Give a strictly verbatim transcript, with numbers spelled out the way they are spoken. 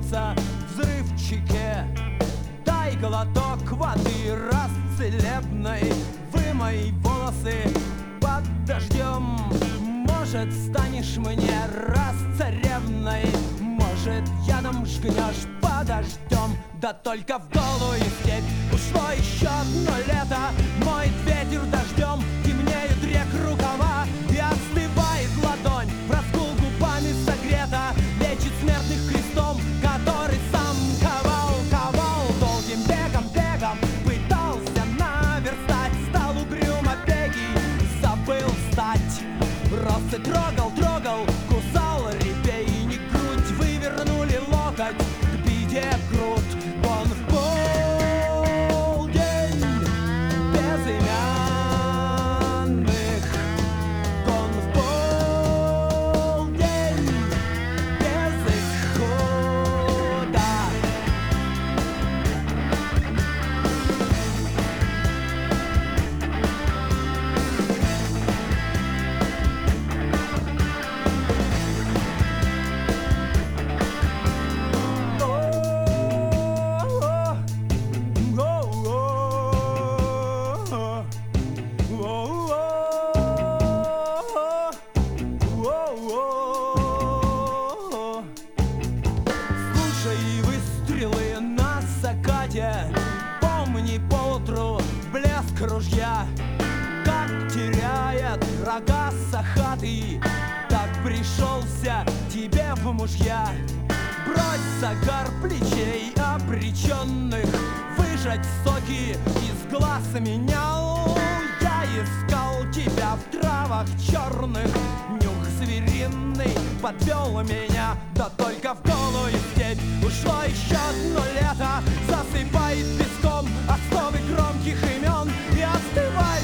взорвется взрывчике. Дай глоток воды расцелебной, вымой волосы под дождем. Может, станешь мне расцаревной, может, ядом жгнешь под дождем. Да только в голую степь ушло еще одно лето. Моет ветер дождем, темнеют рек рукава, и остывает ладонь, в разгул губами согрета. Лечит смертных крестом, который сам ковал, ковал. Долгим бегом, бегом пытался наверстать, стал угрюмо бегий, забыл встать. Росы трогал, трогал, кусал репейник, грудь вывернули локоть к беде грудь. Он в полдень безымянных, он в полдень без исхода. Слушай выстрелы на закате, помни поутру блеск ружья. Как теряет рога сахатый, так пришелся тебе в мужья. Брось загар плечей обреченных, выжать соки из глаз менял. Я искал тебя в травах черных, нюх звериный подвел меня. Да только в голую степь ушло еще одно лето. Засыпает песком основы громких имен, и остывает